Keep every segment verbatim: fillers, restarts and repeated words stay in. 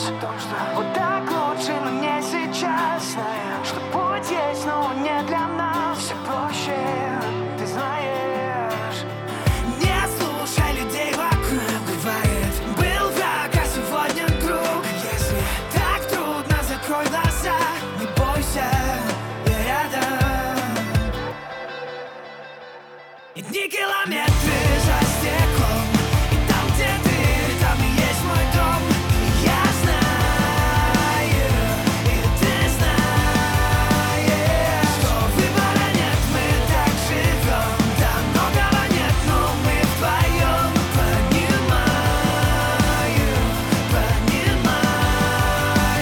вопрос в том, что вот так лучше, но не сейчас. Знаю, что путь есть, но он не для нас. Все проще, ты знаешь. Не слушай людей вокруг. Бывает, был враг, а сегодня друг. Если так трудно, закрой глаза. Не бойся, я рядом. И дни километры за стеклом. И там, где ты, там и есть мой дом. И я знаю, и ты знаешь, что выбора нет, мы так живем. Да многого нет, но мы вдвоем. Понимаю, понимаешь.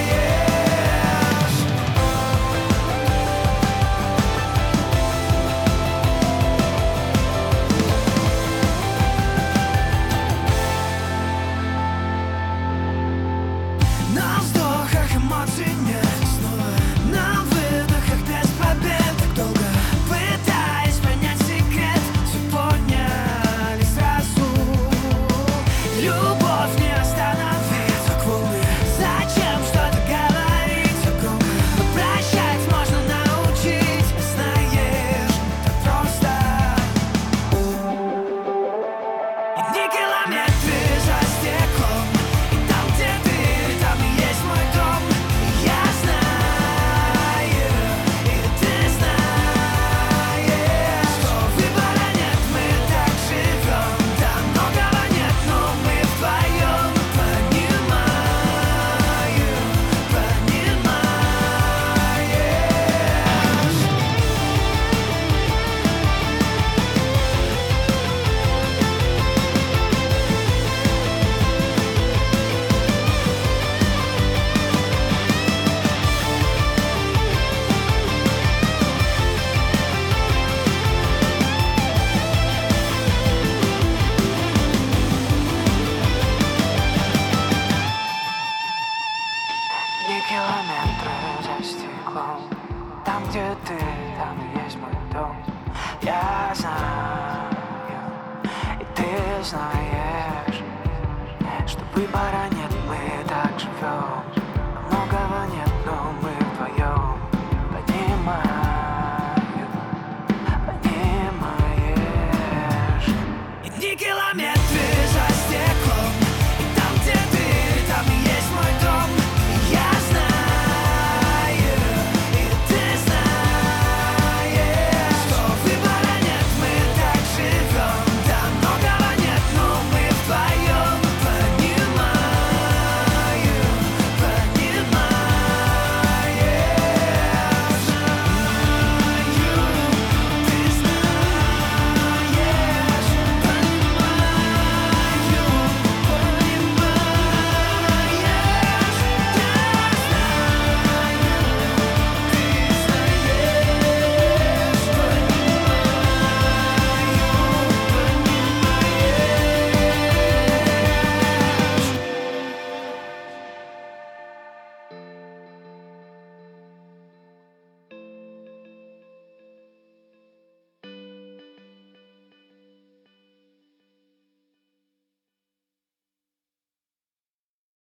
На вздохах эмоций нет снова. На выдохах без побед. Так долго пытаясь понять секрет. Все поняли сразу. Любовь не остановить. Как волны. Зачем что-то говорить? Все громко. Но прощать можно научить. Знаешь, так просто. И дни километры за стеклом. И там, где ты, там и есть мой дом. И я знаю, и ты знаешь, что выбора нет, мы так живем. Да многого нет, но мы вдвоем. Понимаю, не километры за стеклом. Там, где ты, там и есть мой дом. Я знаю, и ты знаешь, что выбора нет, мы так живем. Многого нет.